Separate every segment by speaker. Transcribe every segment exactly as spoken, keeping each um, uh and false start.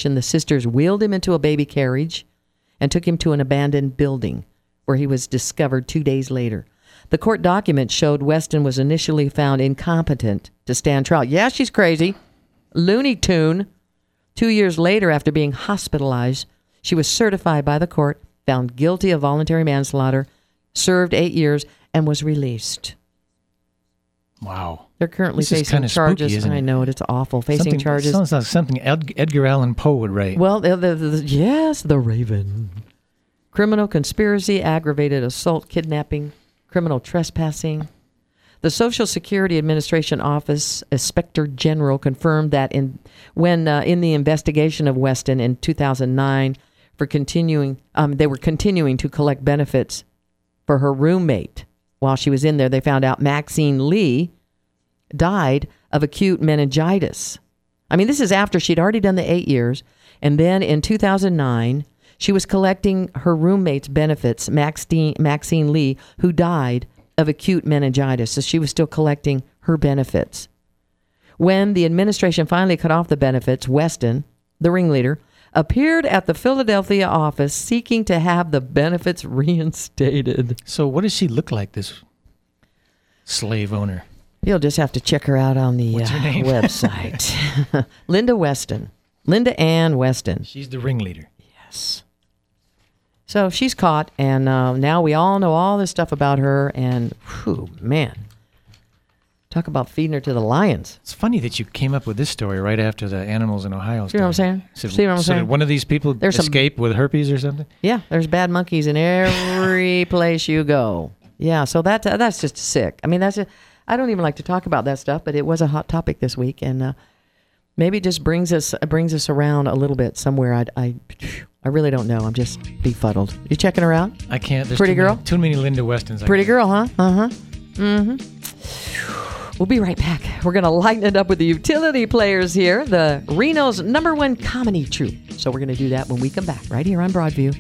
Speaker 1: conviction, the sisters wheeled him into a baby carriage and took him to an abandoned building where he was discovered two days later. The court documents showed Weston was initially found incompetent to stand trial. Yeah, she's crazy. Looney Tune. Two years later, after being hospitalized, she was certified by the court, found guilty of voluntary manslaughter, served eight years, and was released.
Speaker 2: Wow.
Speaker 1: They're currently
Speaker 2: This is
Speaker 1: facing
Speaker 2: kinda
Speaker 1: charges.
Speaker 2: spooky, isn't
Speaker 1: I
Speaker 2: it?
Speaker 1: know it. It's awful. Facing
Speaker 2: something,
Speaker 1: charges.
Speaker 2: Sounds like something Ed, Edgar Allan Poe would write.
Speaker 1: Well, the, the, the, yes, The Raven. Criminal conspiracy, aggravated assault, kidnapping, criminal trespassing. The Social Security Administration Office Inspector General confirmed that in when uh, in the investigation of Weston in two thousand nine for continuing, um, they were continuing to collect benefits for her roommate. While she was in there, they found out Maxine Lee died of acute meningitis. I mean, this is after she'd already done the eight years. And then in two thousand nine, she was collecting her roommate's benefits, Maxine, Maxine Lee, who died of acute meningitis. So she was still collecting her benefits. When the administration finally cut off the benefits, Weston, the ringleader, appeared at the Philadelphia office seeking to have the benefits reinstated.
Speaker 2: So what does she look like, this slave owner?
Speaker 1: You'll just have to check her out on the
Speaker 2: What's her name?
Speaker 1: uh, website. Linda Weston. Linda Ann Weston.
Speaker 2: She's the ringleader.
Speaker 1: Yes. So she's caught, and uh, now we all know all this stuff about her, and whew, man. Talk about feeding her to the lions.
Speaker 2: It's funny that you came up with this story right after the animals in Ohio
Speaker 1: See what I'm
Speaker 2: story.
Speaker 1: saying?
Speaker 2: So,
Speaker 1: See what I'm
Speaker 2: so
Speaker 1: saying?
Speaker 2: did one of these people
Speaker 1: There's some-
Speaker 2: escape with herpes or something?
Speaker 1: Yeah, there's bad monkeys in every place you go. Yeah, so that, uh, that's just sick. I mean, that's a, I don't even like to talk about that stuff, but it was a hot topic this week, and uh, maybe it just brings us brings us around a little bit somewhere. I, I, I really don't know. I'm just befuddled. You checking her out?
Speaker 2: I can't. There's
Speaker 1: Pretty
Speaker 2: too
Speaker 1: girl?
Speaker 2: Many, too many Linda Westons. I
Speaker 1: Pretty
Speaker 2: can't.
Speaker 1: girl, huh? Uh-huh. Mm-hmm. We'll be right back. We're going to lighten it up with the utility players here, the Reno's number one comedy troupe. So we're going to do that when we come back, right here on Broadview.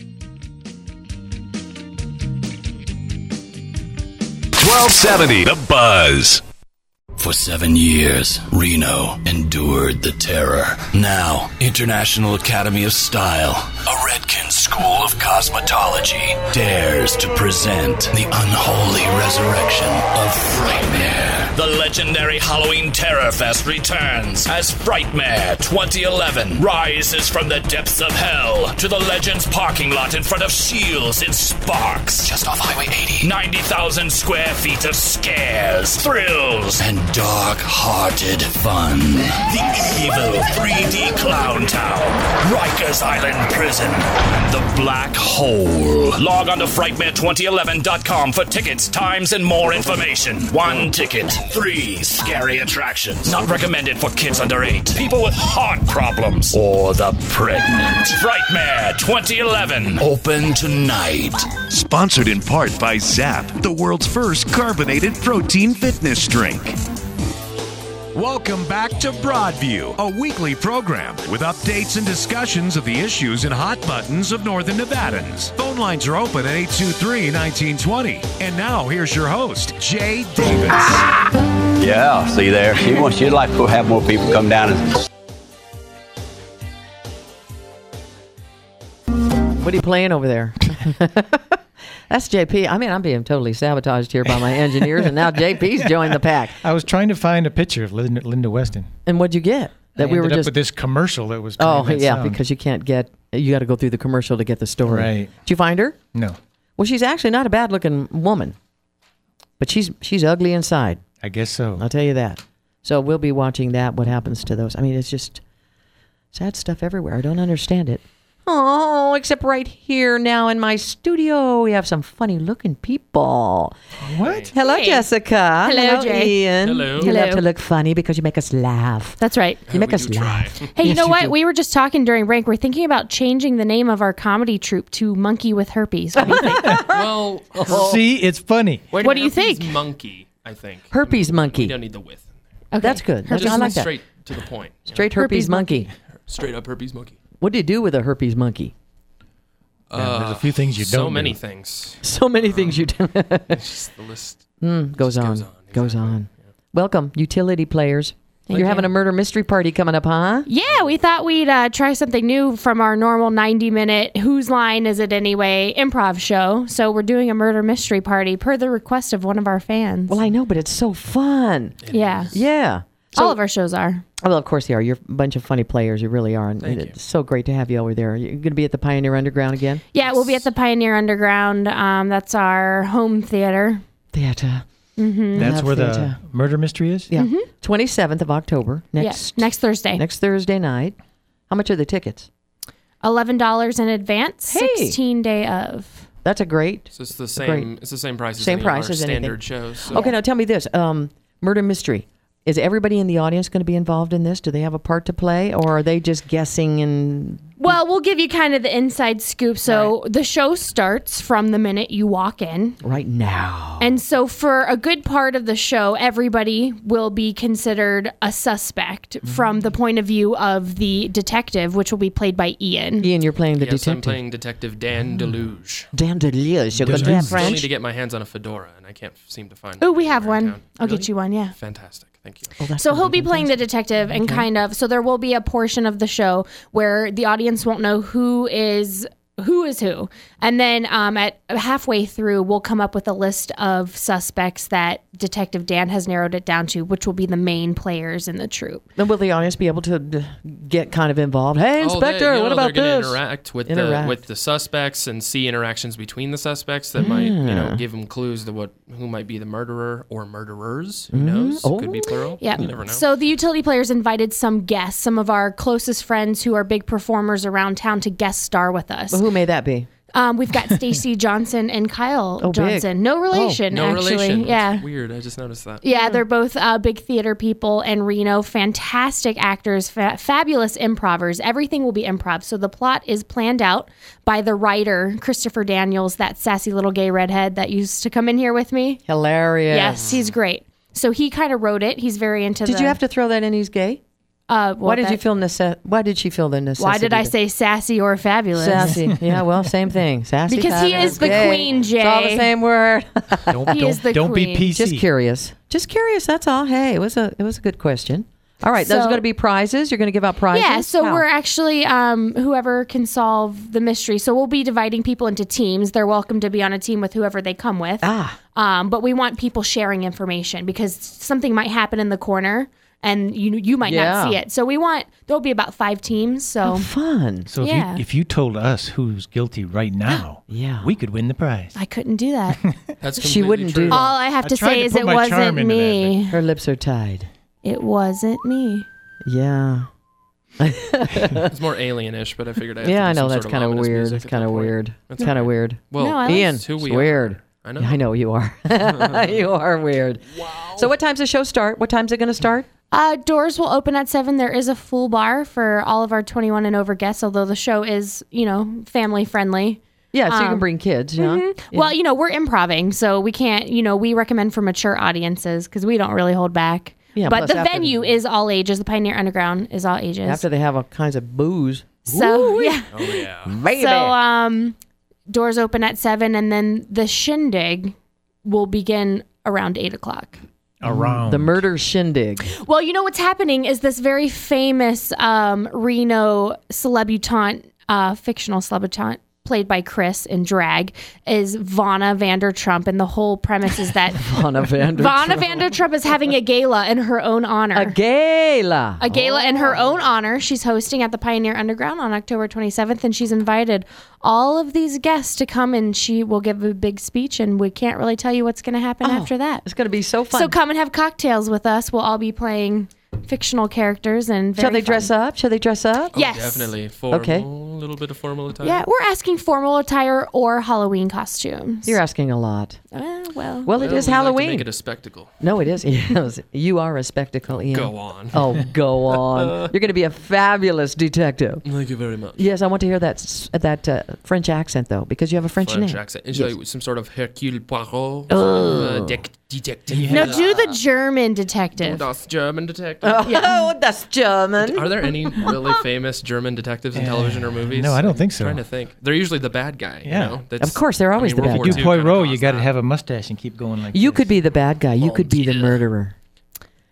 Speaker 3: twelve seventy The Buzz.
Speaker 4: For seven years, Reno endured the terror. Now, International Academy of Style, a Redken School of Cosmetology, dares to present the unholy resurrection of Frightmare. The legendary Halloween Terror Fest returns as Frightmare twenty eleven rises from the depths of hell to the Legends parking lot in front of Shields in Sparks. Just off Highway eighty. ninety thousand square feet of scares, thrills, and dark-hearted fun. The evil three D Clown Town, Rikers Island Prison, and the Black Hole. Log on to Frightmare twenty eleven dot com for tickets, times, and more information. One ticket, three scary attractions. Not recommended for kids under eight, people with heart problems, or the pregnant. Frightmare twenty eleven, open tonight.
Speaker 3: Sponsored in part by Zap, the world's first carbonated protein fitness drink. Welcome back to Broadview, a weekly program with updates and discussions of the issues and hot buttons of Northern Nevadans. Phone lines are open at eight two three, one nine two zero. And now here's your host, Jay Davis.
Speaker 5: Yeah, see there. She wants you'd like to have more people come down and.
Speaker 1: What are you playing over there? That's J P. I mean, I'm being totally sabotaged here by my engineers, and now J P's joined the pack.
Speaker 2: I was trying to find a picture of Linda, Linda Weston.
Speaker 1: And what'd you get? That
Speaker 2: I
Speaker 1: we were
Speaker 2: ended up
Speaker 1: just
Speaker 2: with this commercial that was.
Speaker 1: Oh
Speaker 2: playing that
Speaker 1: yeah,
Speaker 2: sound.
Speaker 1: because you can't get. You got to go through the commercial to get the story.
Speaker 2: Right.
Speaker 1: Did you find her?
Speaker 2: No,
Speaker 1: Well, she's actually not a bad-looking woman, but she's she's ugly inside.
Speaker 2: I guess so.
Speaker 1: I'll tell you that. So we'll be watching that. What happens to those? I mean, it's just sad stuff everywhere. I don't understand it. Oh, except right here now in my studio, we have some funny-looking people.
Speaker 2: What?
Speaker 1: Hello,
Speaker 6: Hey.
Speaker 1: Jessica.
Speaker 6: Hello, Jay.
Speaker 1: Ian.
Speaker 7: Hello.
Speaker 1: You
Speaker 6: Hello.
Speaker 1: love to look funny because you make us laugh.
Speaker 6: That's right.
Speaker 1: You make
Speaker 7: we
Speaker 1: us
Speaker 7: do try.
Speaker 1: laugh.
Speaker 6: Hey, you
Speaker 1: Yes,
Speaker 6: know
Speaker 1: you
Speaker 6: what?
Speaker 1: do.
Speaker 6: We were just talking during break. We're thinking about changing the name of our comedy troupe to Monkey with Herpes. What do you think?
Speaker 7: Well,
Speaker 2: See, it's funny.
Speaker 7: wait,
Speaker 6: What do you
Speaker 7: herpes
Speaker 6: think?
Speaker 7: Monkey, I think.
Speaker 1: Herpes
Speaker 7: We
Speaker 1: monkey.
Speaker 7: don't need the with.
Speaker 6: Okay.
Speaker 1: That's good. That's,
Speaker 7: Just
Speaker 1: I like that.
Speaker 7: straight to the point. you know?
Speaker 1: Straight herpes,
Speaker 6: Herpes
Speaker 1: monkey.
Speaker 6: monkey.
Speaker 7: Straight up herpes monkey.
Speaker 1: What do you do with a herpes monkey?
Speaker 2: Yeah, there's a few things you
Speaker 7: so
Speaker 2: don't
Speaker 7: many
Speaker 2: do.
Speaker 7: things.
Speaker 1: So many things you do.
Speaker 7: It's just the list.
Speaker 1: Mm, goes
Speaker 7: Just
Speaker 1: on.
Speaker 7: goes on,
Speaker 1: Goes
Speaker 7: exactly.
Speaker 1: on. Welcome, utility players. You're
Speaker 6: you.
Speaker 1: having a murder mystery party coming up, huh?
Speaker 6: Yeah, we thought we'd uh, try something new from our normal ninety minute Whose Line Is It Anyway improv show. So we're doing a murder mystery party per the request of one of our fans.
Speaker 1: Well, I know, but it's so fun.
Speaker 6: yeah.
Speaker 1: Yeah.
Speaker 6: All of our shows are.
Speaker 1: Well, of course they are. You're a bunch of funny players. You really are. And
Speaker 7: Thank you.
Speaker 1: it's so great to have you over there. You're going to be at the Pioneer Underground again?
Speaker 6: Yeah, we'll be at the Pioneer Underground. Um, that's our home theater.
Speaker 1: Theater.
Speaker 6: Mm-hmm.
Speaker 2: That's
Speaker 1: Love
Speaker 2: where the
Speaker 1: theater.
Speaker 2: murder mystery is?
Speaker 1: Yeah. twenty-seventh of October. Next
Speaker 6: Yeah, next Thursday.
Speaker 1: next Thursday night. How much are the tickets?
Speaker 6: eleven dollars in advance,
Speaker 1: Hey.
Speaker 6: sixteen day of.
Speaker 1: That's a great.
Speaker 7: So it's the
Speaker 1: Great.
Speaker 7: same. It's the same price as
Speaker 1: Same
Speaker 7: any
Speaker 1: price
Speaker 7: of our
Speaker 1: as anything.
Speaker 7: standard shows. So.
Speaker 1: Okay, now tell me this. Um, murder mystery. Is everybody in the audience going to be involved in this? Do they have a part to play, or are they just guessing and
Speaker 6: Well, we'll give you kind of the inside scoop. So the show starts from the minute you walk in.
Speaker 1: right now?
Speaker 6: And so for a good part of the show, everybody will be considered a suspect from the point of view of the detective, which will be played by Ian.
Speaker 1: Ian, you're playing the
Speaker 7: Yes, I'm
Speaker 1: detective.
Speaker 7: playing Detective Dan Deluge.
Speaker 1: Dan Deleuze. You're going to
Speaker 7: I
Speaker 1: have
Speaker 7: still need
Speaker 1: French?
Speaker 7: to get my hands on a fedora, and I can't seem to find.
Speaker 6: Oh,
Speaker 7: one
Speaker 6: we have
Speaker 7: anywhere in
Speaker 6: one.
Speaker 7: town.
Speaker 6: I'll
Speaker 7: Really?
Speaker 6: get you one, yeah.
Speaker 7: Fantastic. Thank you.
Speaker 1: Oh, that's
Speaker 6: So
Speaker 1: gonna
Speaker 6: he'll be playing the
Speaker 1: fantastic.
Speaker 6: detective and kind of, so there will be a portion of the show where the audience won't know who is who is who. And then um, at halfway through, we'll come up with a list of suspects that Detective Dan has narrowed it down to, which will be the main players in the troupe.
Speaker 1: Then will the audience be able to d- get kind of involved? Hey,
Speaker 7: Oh,
Speaker 1: Inspector,
Speaker 7: they, you know,
Speaker 1: what about
Speaker 7: they're gonna
Speaker 1: this?
Speaker 7: Interact with
Speaker 1: Interact.
Speaker 7: the with the suspects and see interactions between the suspects that might, you know, give them clues to what who might be the murderer or murderers. Who knows?
Speaker 1: Oh.
Speaker 7: Could be plural.
Speaker 6: Yeah.
Speaker 7: You never know.
Speaker 6: So the utility players invited some guests, some of our closest friends who are big performers around town to guest star with us.
Speaker 1: Well, who may that be?
Speaker 6: Um, we've got Stacy Johnson and Kyle
Speaker 1: Oh, big.
Speaker 6: Johnson. No relation,
Speaker 7: no
Speaker 6: actually.
Speaker 7: relation. That's
Speaker 6: Yeah.
Speaker 7: weird. I just noticed that.
Speaker 6: Yeah, they're both uh, big theater people in Reno, fantastic actors, fa- fabulous improvers. Everything will be improv. So the plot is planned out by the writer, Christopher Daniels, that sassy little gay redhead that used to come in here with me.
Speaker 1: Hilarious.
Speaker 6: Yes, he's great. So he kind of wrote it. He's very into
Speaker 1: Did
Speaker 6: the...
Speaker 1: you have to throw that in? He's gay.
Speaker 6: Uh,
Speaker 1: Why
Speaker 6: well,
Speaker 1: did
Speaker 6: that-
Speaker 1: you feel nece- Why did she feel the necessity?
Speaker 6: Why did I
Speaker 1: to-
Speaker 6: say sassy or fabulous?
Speaker 1: sassy? Yeah, well, same thing. Sassy.
Speaker 6: Because he
Speaker 1: fabulous,
Speaker 6: is the
Speaker 1: gay.
Speaker 6: queen, Jay.
Speaker 1: It's all the same word.
Speaker 2: Don't,
Speaker 6: He
Speaker 2: don't,
Speaker 6: is the
Speaker 2: don't be
Speaker 6: queen.
Speaker 2: P C.
Speaker 1: Just curious. Just curious. That's all. Hey, it was a it was a good question. All right, those
Speaker 6: So-
Speaker 1: are going to be prizes. You're going to give out prizes.
Speaker 6: Yeah, so
Speaker 1: How?
Speaker 6: we're actually um, whoever can solve the mystery. So we'll be dividing people into teams. They're welcome to be on a team with whoever they come with.
Speaker 1: Ah.
Speaker 6: Um, but we want people sharing information because something might happen in the corner and you you might
Speaker 1: Yeah.
Speaker 6: not see it. So we want there'll be about five teams. So
Speaker 1: Oh, fun.
Speaker 2: So if,
Speaker 6: Yeah.
Speaker 2: you, if you told us who's guilty right now,
Speaker 1: Yeah.
Speaker 2: we could win the prize.
Speaker 6: I couldn't do that.
Speaker 7: That's
Speaker 1: She
Speaker 7: completely
Speaker 1: wouldn't do
Speaker 7: true.
Speaker 1: that.
Speaker 6: All I have
Speaker 2: I
Speaker 6: to
Speaker 2: tried
Speaker 6: say
Speaker 2: to
Speaker 6: is
Speaker 2: put
Speaker 6: it
Speaker 2: my
Speaker 6: wasn't
Speaker 2: charm into that,
Speaker 6: me.
Speaker 1: Her lips are tied.
Speaker 6: It wasn't me.
Speaker 1: Yeah.
Speaker 7: It's more alienish, but I figured I. Had
Speaker 1: Yeah,
Speaker 7: to
Speaker 1: I
Speaker 7: do
Speaker 1: know
Speaker 7: some
Speaker 1: that's
Speaker 7: sort of
Speaker 1: kind of
Speaker 7: ominous
Speaker 1: weird.
Speaker 7: music
Speaker 1: It's
Speaker 7: at
Speaker 1: kind
Speaker 7: that
Speaker 1: of
Speaker 7: point.
Speaker 1: weird.
Speaker 7: That's
Speaker 1: It's kind of
Speaker 7: okay.
Speaker 1: weird.
Speaker 7: Well,
Speaker 6: No, I like-
Speaker 1: Ian,
Speaker 7: it's who we
Speaker 1: it's
Speaker 7: are.
Speaker 1: weird.
Speaker 7: I know.
Speaker 1: Yeah, I know you are. you are weird. Wow. So what time's the show start? What time's it going to start?
Speaker 6: Uh, doors will open at seven. There is a full bar for all of our twenty-one and over guests, although the show is, you know, family friendly.
Speaker 1: Yeah, so you
Speaker 6: Um,
Speaker 1: can bring kids. Yeah.
Speaker 6: Mhm. Well, you know, we're improving, so we can't, you know, we recommend for mature audiences because we don't really hold back.
Speaker 1: Yeah,
Speaker 6: but
Speaker 1: plus
Speaker 6: the
Speaker 1: after-
Speaker 6: venue is all ages. The Pioneer Underground is all ages.
Speaker 1: After they have all kinds of booze.
Speaker 6: so, yeah.
Speaker 7: Oh yeah.
Speaker 1: Baby.
Speaker 6: So, um, doors open at seven, and then the shindig will begin around eight o'clock.
Speaker 2: Around.
Speaker 1: the murder shindig.
Speaker 6: Well, you know what's happening is this very famous um, Reno celebutante, uh, fictional celebutante, played by Chris in drag, is Vonna Vandertrump, and the whole premise is that
Speaker 1: Vonna Vandertrump.
Speaker 6: Vonna Vandertrump is having a gala in her own honor.
Speaker 1: A gala.
Speaker 6: A gala in her own honor. She's hosting at the Pioneer Underground on October twenty-seventh, and she's invited all of these guests to come, and she will give a big speech, and we can't really tell you what's going to happen after that.
Speaker 1: It's going to be so fun.
Speaker 6: So come and have cocktails with us. We'll all be playing fictional characters, and
Speaker 1: Shall
Speaker 6: very
Speaker 1: they dress
Speaker 6: fun.
Speaker 1: up? Shall they dress up?
Speaker 7: Oh,
Speaker 6: Yes.
Speaker 7: Definitely. Formal,
Speaker 1: Okay.
Speaker 7: A little bit of formal attire.
Speaker 6: Yeah, we're asking formal attire or Halloween costumes.
Speaker 1: You're asking a lot.
Speaker 6: Uh, well,
Speaker 1: Well, it
Speaker 7: Well,
Speaker 1: is
Speaker 7: we like to
Speaker 1: Halloween.
Speaker 7: make it a spectacle.
Speaker 1: No, it is. Yes. You are a spectacle, Ian.
Speaker 7: Go on.
Speaker 1: Oh, go on. You're going to be a fabulous detective.
Speaker 7: Thank you very much.
Speaker 1: Yes, I want to hear that s- that uh, French accent though, because you have a French,
Speaker 7: French
Speaker 1: name.
Speaker 7: accent. It's
Speaker 1: Yes.
Speaker 7: like some sort of Hercule Poirot.
Speaker 1: Oh.
Speaker 7: Uh, dec- detective.
Speaker 6: no, do the German detective.
Speaker 7: Das German detective.
Speaker 1: Oh, that's German.
Speaker 7: Are there any really famous German detectives in television or movies?
Speaker 2: no, I don't think so.
Speaker 7: I'm trying to think. They're usually the bad guy. You
Speaker 2: Yeah.
Speaker 7: know? That's,
Speaker 1: Of course, they're always
Speaker 7: I mean,
Speaker 1: the
Speaker 7: World
Speaker 1: bad
Speaker 7: War
Speaker 2: You
Speaker 1: guy.
Speaker 2: do
Speaker 7: Two kinda
Speaker 2: Poirot,
Speaker 7: caused
Speaker 2: you got to
Speaker 7: that.
Speaker 2: have a mustache and keep going like
Speaker 1: You
Speaker 2: this.
Speaker 1: could be the bad guy. You
Speaker 7: Oh,
Speaker 1: could be the
Speaker 7: yeah.
Speaker 1: murderer.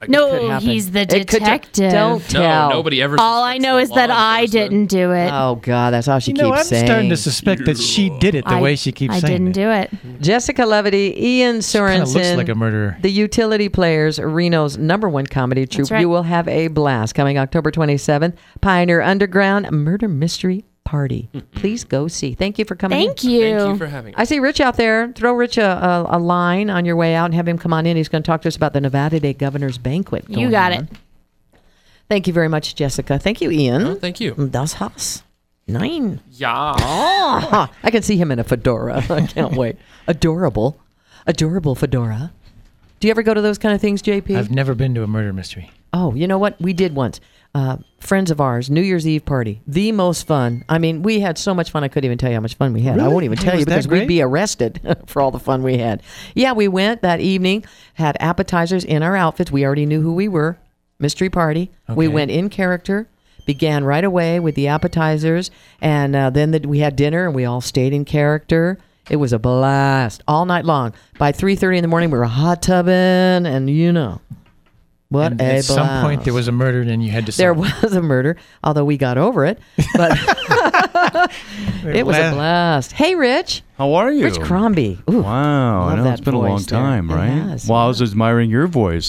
Speaker 1: could
Speaker 6: No,
Speaker 1: happen.
Speaker 6: he's the
Speaker 1: It could t-
Speaker 6: detective.
Speaker 1: Don't
Speaker 7: No,
Speaker 1: tell.
Speaker 7: nobody ever.
Speaker 6: All I
Speaker 7: suspects
Speaker 6: know
Speaker 7: the
Speaker 6: is that
Speaker 7: law
Speaker 6: I
Speaker 7: enforcement.
Speaker 6: didn't do it.
Speaker 1: Oh God, that's all she
Speaker 2: You know,
Speaker 1: keeps
Speaker 2: I'm
Speaker 1: saying.
Speaker 2: starting to suspect that she did it the
Speaker 6: I,
Speaker 2: way she keeps
Speaker 6: I
Speaker 2: saying
Speaker 6: didn't
Speaker 2: it.
Speaker 6: do it.
Speaker 1: Jessica Levity, Ian
Speaker 2: Kind of looks
Speaker 1: Sorensen,
Speaker 2: like a murderer.
Speaker 1: the Utility Players, Reno's number one comedy troupe.
Speaker 6: right.
Speaker 1: You will have a blast coming October twenty-seventh. Pioneer Underground Murder Mystery Party. Please go see. Thank you for coming in.
Speaker 6: Thank you.
Speaker 7: Thank you for having us.
Speaker 1: I see Rich out there. Throw Rich a, a, a line on your way out and have him come on in. He's going to talk to us about the Nevada Day Governor's Banquet.
Speaker 6: You
Speaker 1: going
Speaker 6: got
Speaker 1: on.
Speaker 6: it.
Speaker 1: Thank you very much, Jessica. Thank you, Ian.
Speaker 7: Oh, thank you.
Speaker 1: Das Haus. Nine.
Speaker 7: Yeah.
Speaker 1: Oh, I can see him in a fedora. I can't wait. Adorable. Adorable fedora. Do you ever go to those kind of things, J P?
Speaker 2: I've never been to a murder mystery.
Speaker 1: Oh, you know what? We did once. Uh, friends of ours, New Year's Eve party. The most fun. I mean, we had so much fun. I couldn't even tell you how much fun we had. I
Speaker 2: Really?
Speaker 1: won't even tell
Speaker 2: Was
Speaker 1: you because
Speaker 2: that
Speaker 1: we'd
Speaker 2: great?
Speaker 1: be arrested for all the fun we had. Yeah, we went that evening, had appetizers in our outfits. We already knew who we were. Mystery party. We
Speaker 2: Okay.
Speaker 1: went in character. Began right away with the appetizers, and uh, then the, we had dinner, and we all stayed in character. It was a blast all night long. By three thirty in the morning, we were hot tubbing, and you know, what
Speaker 2: And
Speaker 1: a
Speaker 2: at
Speaker 1: blast.
Speaker 2: some point, there was a murder, and you had to.
Speaker 1: There
Speaker 2: solve
Speaker 1: was a murder, although we got over it. But it was a
Speaker 2: La-
Speaker 1: blast. Hey, Rich.
Speaker 8: How are you?
Speaker 1: Rich Crombie. Ooh,
Speaker 8: Wow, I
Speaker 1: love
Speaker 8: know
Speaker 1: that
Speaker 8: it's been a long
Speaker 1: voice there.
Speaker 8: time,
Speaker 1: It
Speaker 8: right?
Speaker 1: has,
Speaker 8: well, I
Speaker 1: yeah.
Speaker 8: was admiring your voice